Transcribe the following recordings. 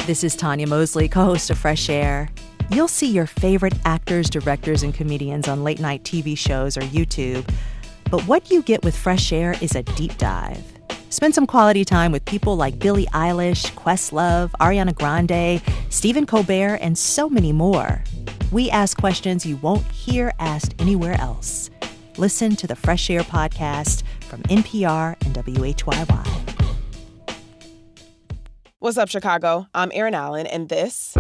This is Tanya Mosley, co-host of Fresh Air. You'll see your favorite actors, directors, and comedians on late-night TV shows or YouTube. But what you get with Fresh Air is a deep dive. Spend some quality time with people like Billie Eilish, Questlove, Ariana Grande, Stephen Colbert, and so many more. We ask questions you won't hear asked anywhere else. Listen to the Fresh Air podcast from NPR and WHYY. What's up, Chicago? I'm Erin Allen, and this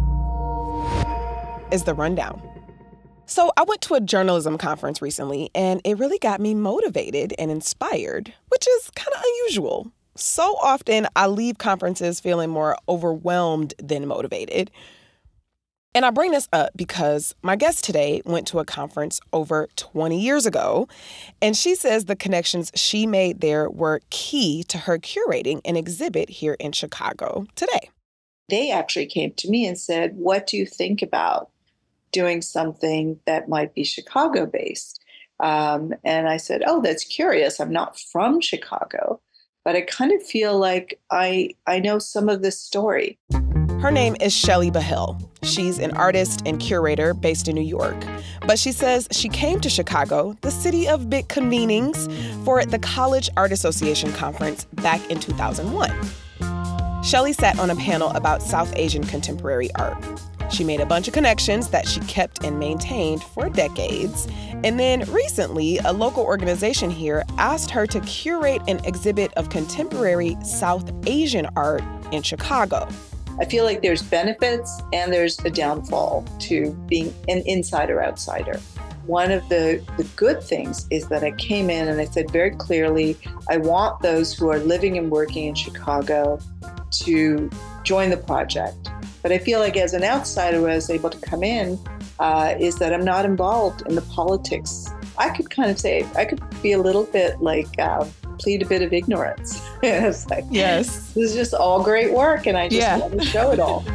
is The Rundown. So I went to a journalism conference recently, and it really got me motivated and inspired, which is kind of unusual. So often, I leave conferences feeling more overwhelmed than motivated. And I bring this up because my guest today went to a conference over 20 years ago, and she says the connections she made there were key to her curating an exhibit here in Chicago today. They actually came to me and said, what do you think about doing something that might be Chicago-based? And I said, oh, that's curious. I'm not from Chicago, but I kind of feel like I know some of this story. Her name is Shelly Bahill. She's an artist and curator based in New York. But she says she came to Chicago, the city of big convenings, for the College Art Association conference back in 2001. Shelly sat on a panel about South Asian contemporary art. She made a bunch of connections that she kept and maintained for decades. And then recently, a local organization here asked her to curate an exhibit of contemporary South Asian art in Chicago. I feel like there's benefits and there's a downfall to being an insider-outsider. One of the good things is that I came in and I said very clearly, I want those who are living and working in Chicago to join the project. But I feel like as an outsider, who I was able to come in, is that I'm not involved in the politics. I could kind of say, I could be a little bit like, plead a bit of ignorance. It's like, yes, this is just all great work, and I just want to show it all.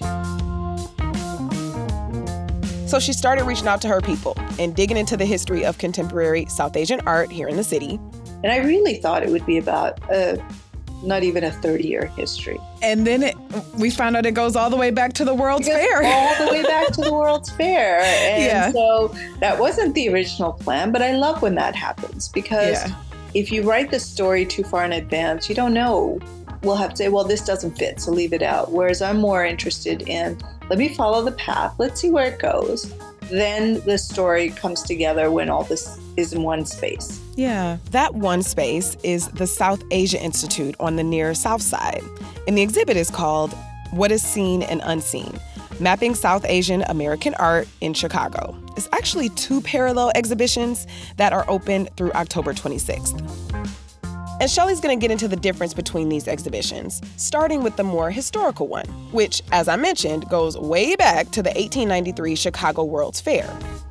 So she started reaching out to her people and digging into the history of contemporary South Asian art here in the city. And I really thought it would be about not even a 30-year history. And then we found out it goes all the way back to the World's Fair. All the way back to the World's Fair. And so that wasn't the original plan, but I love when that happens because if you write the story too far in advance, you don't know. We'll have to say, well, this doesn't fit, so leave it out. Whereas I'm more interested in, let me follow the path. Let's see where it goes. Then the story comes together when all this is in one space. Yeah, that one space is the South Asia Institute on the near South Side. And the exhibit is called What is Seen and Unseen, Mapping South Asian American Art in Chicago. It's actually two parallel exhibitions that are open through October 26th. And Shelly's going to get into the difference between these exhibitions, starting with the more historical one, which, as I mentioned, goes way back to the 1893 Chicago World's Fair.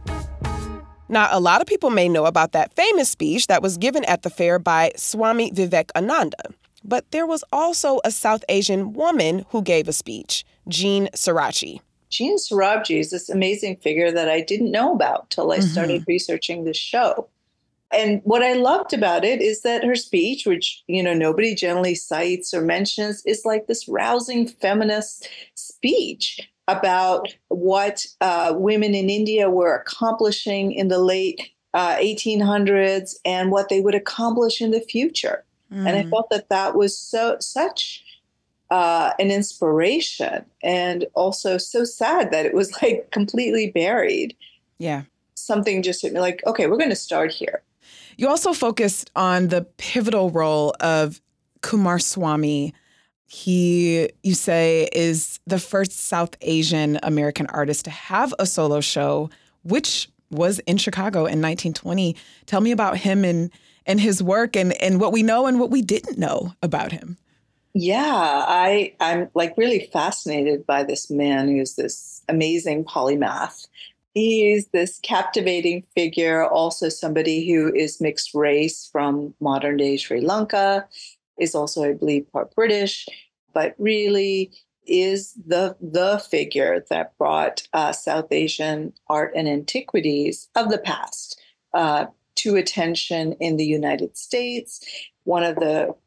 Now, a lot of people may know about that famous speech that was given at the fair by Swami Vivekananda. But there was also a South Asian woman who gave a speech, Jean Sarachi. Jean Sarachi is this amazing figure that I didn't know about till I started researching this show. And what I loved about it is that her speech, which, nobody generally cites or mentions, is like this rousing feminist speech about what women in India were accomplishing in the late 1800s and what they would accomplish in the future. And I felt that was such an inspiration, and also so sad that it was like completely buried. Yeah. Something just hit me like, okay, we're going to start here. You also focused on the pivotal role of Coomaraswamy. He, you say, is the first South Asian American artist to have a solo show, which was in Chicago in 1920. Tell me about him and his work and what we know and what we didn't know about him. Yeah, I'm like really fascinated by this man who's this amazing polymath. He's this captivating figure, also somebody who is mixed race from modern day Sri Lanka, is also, I believe, part British, but really is the figure that brought South Asian art and antiquities of the past to attention in the United States. One of the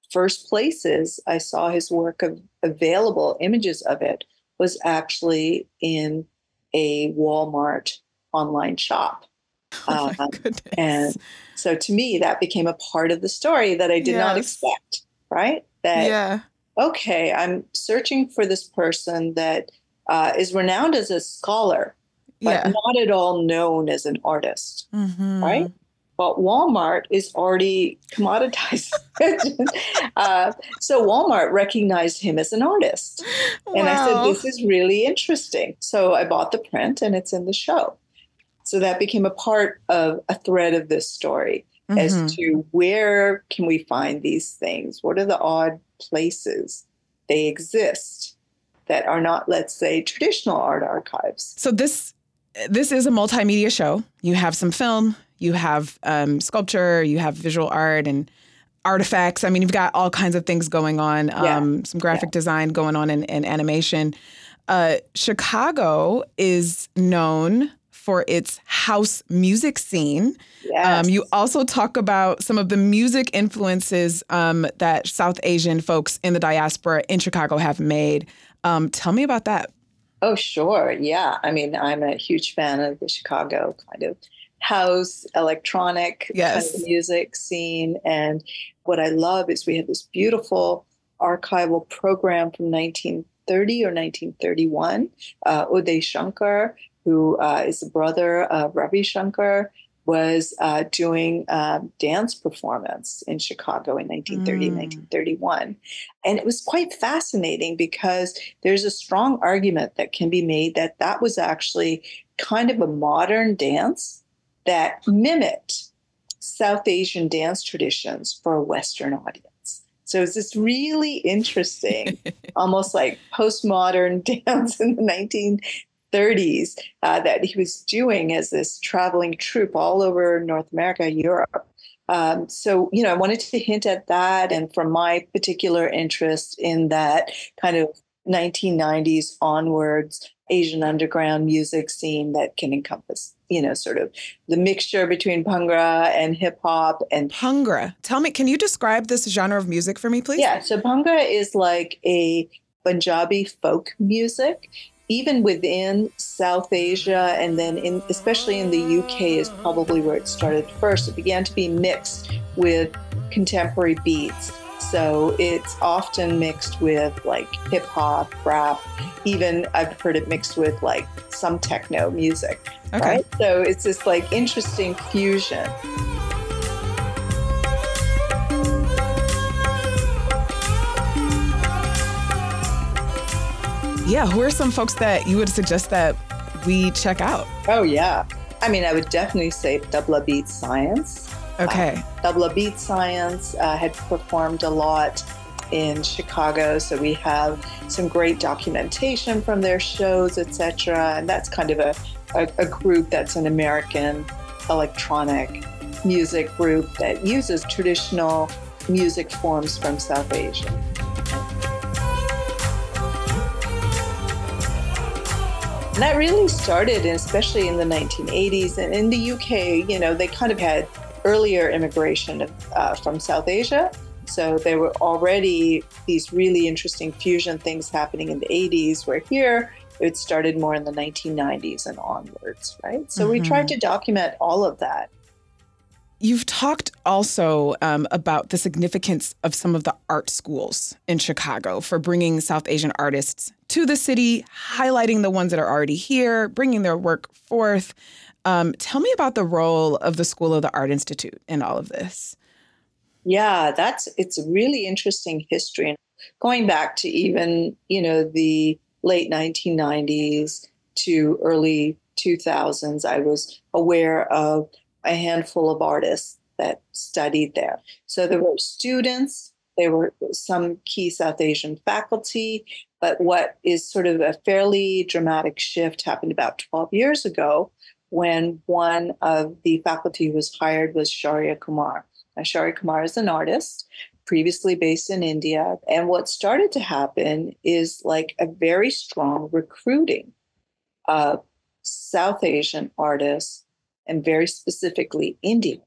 first places I saw his work of available images of it was actually in a Walmart online shop. Oh my goodness. And so to me, that became a part of the story that I did not expect, right? That, okay, I'm searching for this person that is renowned as a scholar, but not at all known as an artist, right? But Walmart is already commoditized. So Walmart recognized him as an artist. Wow. And I said, this is really interesting. So I bought the print and it's in the show. So that became a part of a thread of this story as to where can we find these things? What are the odd places they exist that are not, let's say, traditional art archives? So this is a multimedia show. You have some film, you have sculpture, you have visual art and artifacts. I mean, you've got all kinds of things going on, some graphic design going on and animation. Chicago is known for its house music scene. Yes. You also talk about some of the music influences that South Asian folks in the diaspora in Chicago have made. Tell me about that. Oh, sure. Yeah. I mean, I'm a huge fan of the Chicago kind of house, electronic kind of music scene. And what I love is we have this beautiful archival program from 1930 or 1931. Uday Shankar, who is the brother of Ravi Shankar, was doing dance performance in Chicago in 1930, 1931. And it was quite fascinating because there's a strong argument that can be made that that was actually kind of a modern dance that mimicked South Asian dance traditions for a Western audience. So it's this really interesting, almost like postmodern dance in the 1930s that he was doing as this traveling troupe all over North America, Europe. So, I wanted to hint at that. And from my particular interest in that kind of 1990s onwards Asian underground music scene that can encompass, sort of the mixture between Bhangra and hip hop and Bhangra. Tell me, can you describe this genre of music for me, please? Yeah. So Bhangra is like a Punjabi folk music. Even within South Asia and then especially in the UK is probably where it started first. It began to be mixed with contemporary beats. So it's often mixed with like hip hop, rap, even I've heard it mixed with like some techno music, right? So it's this like interesting fusion. Yeah, who are some folks that you would suggest that we check out? Oh, yeah. I mean, I would definitely say Tabla Beat Science. Okay. Tabla Beat Science had performed a lot in Chicago, so we have some great documentation from their shows, etc. And that's kind of a group that's an American electronic music group that uses traditional music forms from South Asia. And that really started, especially in the 1980s. And in the UK, they kind of had earlier immigration from South Asia. So there were already these really interesting fusion things happening in the 80s, where here it started more in the 1990s and onwards, right? So we tried to document all of that. You've talked also about the significance of some of the art schools in Chicago for bringing South Asian artists to the city, highlighting the ones that are already here, bringing their work forth. Tell me about the role of the School of the Art Institute in all of this. Yeah, it's a really interesting history. Going back to even, the late 1990s to early 2000s, I was aware of a handful of artists that studied there. So there were students, there were some key South Asian faculty, but what is sort of a fairly dramatic shift happened about 12 years ago when one of the faculty who was hired was Shaurya Kumar. Now, Shaurya Kumar is an artist, previously based in India. And what started to happen is like a very strong recruiting of South Asian artists, and very specifically Indian.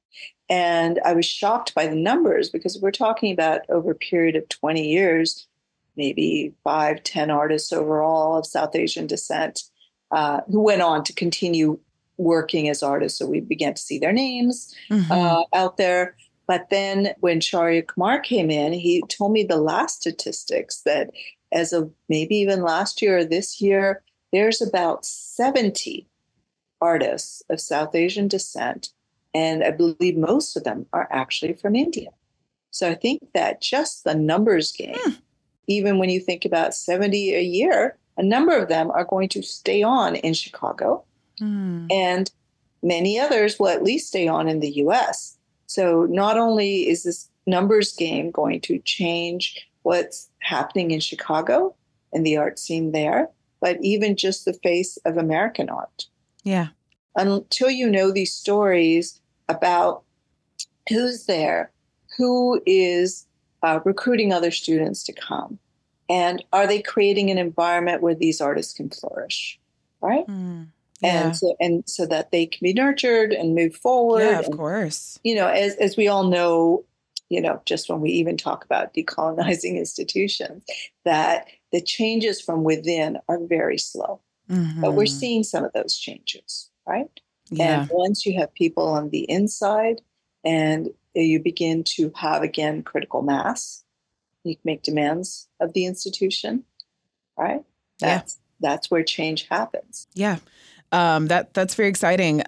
And I was shocked by the numbers because we're talking about over a period of 20 years, maybe 5, 10 artists overall of South Asian descent who went on to continue working as artists. So we began to see their names out there. But then when Shaurya Kumar came in, he told me the last statistics that as of maybe even last year or this year, there's about 70 artists of South Asian descent. And I believe most of them are actually from India. So I think that just the numbers game, even when you think about 70 a year, a number of them are going to stay on in Chicago. And many others will at least stay on in the US. So not only is this numbers game going to change what's happening in Chicago and the art scene there, but even just the face of American art. Yeah. Until you know these stories about who's there, who is recruiting other students to come, and are they creating an environment where these artists can flourish, right? Yeah. And so that they can be nurtured and move forward. Yeah, of course. You know, as we all know, you know, just when we even talk about decolonizing institutions, that the changes from within are very slow. But we're seeing some of those changes, right? Yeah. And once you have people on the inside and you begin to have, again, critical mass, you can make demands of the institution, right? That's where change happens. Yeah. That's very exciting.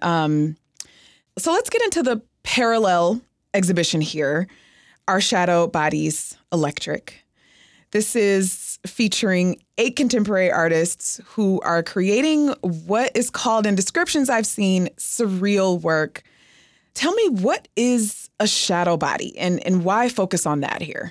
So let's get into the parallel exhibition here, Our Shadow Bodies Electric. This is featuring 8 contemporary artists who are creating what is called, in descriptions I've seen, surreal work. Tell me, what is a shadow body and why focus on that here?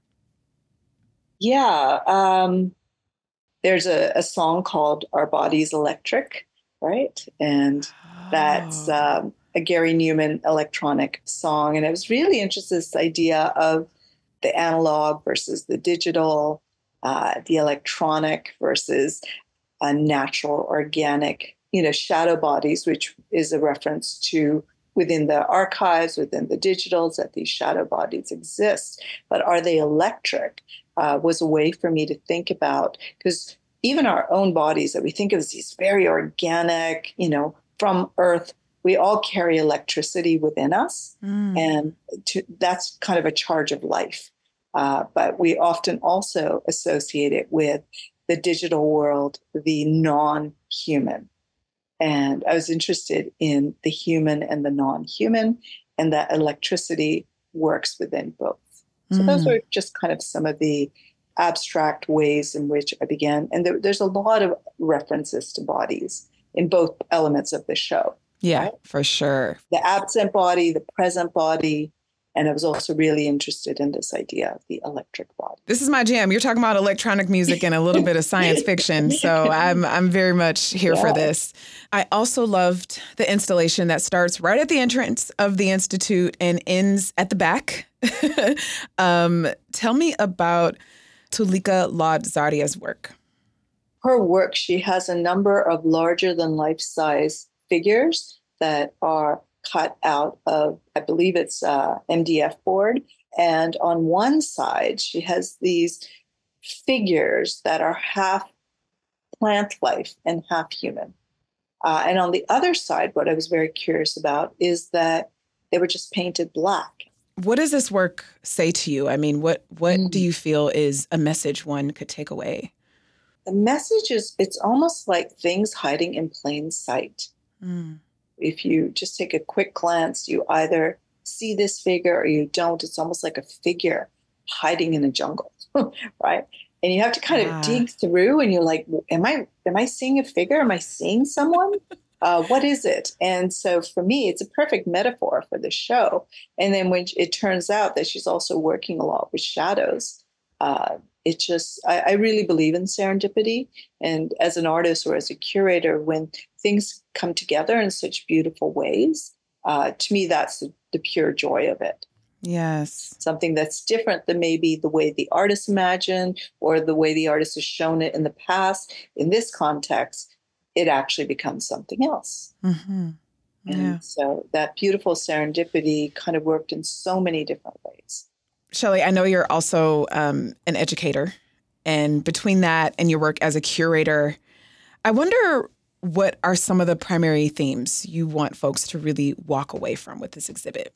Yeah. There's a song called Our Bodies Electric, right? And that's a Gary Newman electronic song. And I was really interested in this idea of the analog versus the digital, the electronic versus natural, organic, shadow bodies, which is a reference to within the archives, within the digitals, that these shadow bodies exist. But are they electric? Was a way for me to think about, because even our own bodies that we think of as these very organic, from Earth, we all carry electricity within us. And that's kind of a charge of life. But we often also associate it with the digital world, the non-human. And I was interested in the human and the non-human, and that electricity works within both. So those were just kind of some of the abstract ways in which I began. And there's a lot of references to bodies in both elements of the show. Yeah, right? For sure. The absent body, the present body. And I was also really interested in this idea of the electric body. This is my jam. You're talking about electronic music and a little bit of science fiction. So I'm very much here for this. I also loved the installation that starts right at the entrance of the Institute and ends at the back. Tell me about Tulika Lodh-Zaria's work. Her work, she has a number of larger than life-size figures that are cut out of, I believe it's MDF board. And on one side, she has these figures that are half plant life and half human. And on the other side, what I was very curious about is that they were just painted black. What does this work say to you? I mean, what do you feel is a message one could take away? The message is, it's almost like things hiding in plain sight. If you just take a quick glance, you either see this figure or you don't. It's almost like a figure hiding in a jungle, right? And you have to kind of dig through, and you're like, am I seeing a figure? Am I seeing someone? What is it? And so for me, it's a perfect metaphor for the show. And then when it turns out that she's also working a lot with shadows, it just, I really believe in serendipity. And as an artist or as a curator, when things come together in such beautiful ways, to me, that's the pure joy of it. Yes. Something that's different than maybe the way the artist imagined or the way the artist has shown it in the past. In this context, it actually becomes something else. And so that beautiful serendipity kind of worked in so many different ways. Shelley, I know you're also an educator. And between that and your work as a curator, I wonder what are some of the primary themes you want folks to really walk away from with this exhibit?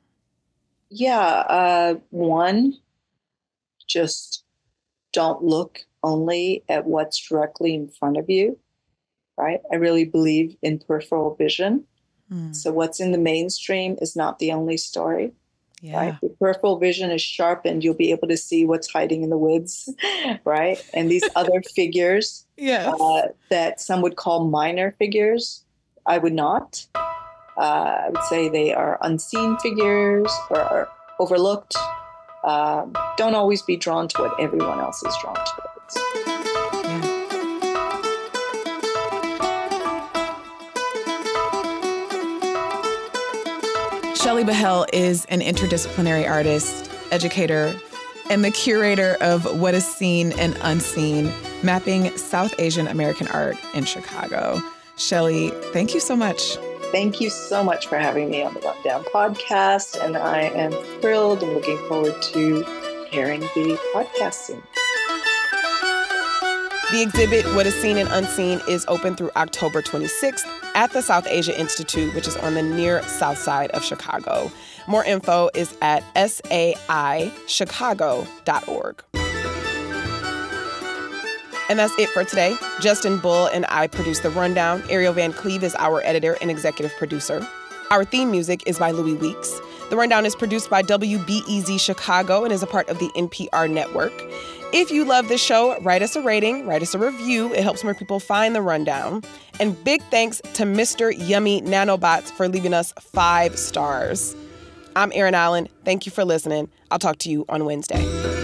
Yeah. One, just don't look only at what's directly in front of you, right? I really believe in peripheral vision. So what's in the mainstream is not the only story. Yeah. Right? If peripheral vision is sharpened, you'll be able to see what's hiding in the woods, right? And these other figures that some would call minor figures, I would not. I would say they are unseen figures or are overlooked. Don't always be drawn to what everyone else is drawn towards. Shelley Behel is an interdisciplinary artist, educator, and the curator of What is Seen and Unseen, mapping South Asian American art in Chicago. Shelley, thank you so much. Thank you so much for having me on the Rundown podcast, and I am thrilled and looking forward to hearing the podcast soon. The exhibit, What is Seen and Unseen, is open through October 26th at the South Asia Institute, which is on the near south side of Chicago. More info is at saichicago.org. And that's it for today. Justin Bull and I produce The Rundown. Ariel Van Cleve is our editor and executive producer. Our theme music is by Louis Weeks. The Rundown is produced by WBEZ Chicago and is a part of the NPR network. If you love this show, write us a rating, write us a review. It helps more people find The Rundown. And big thanks to Mr. Yummy Nanobots for leaving us 5 stars. I'm Erin Allen. Thank you for listening. I'll talk to you on Wednesday.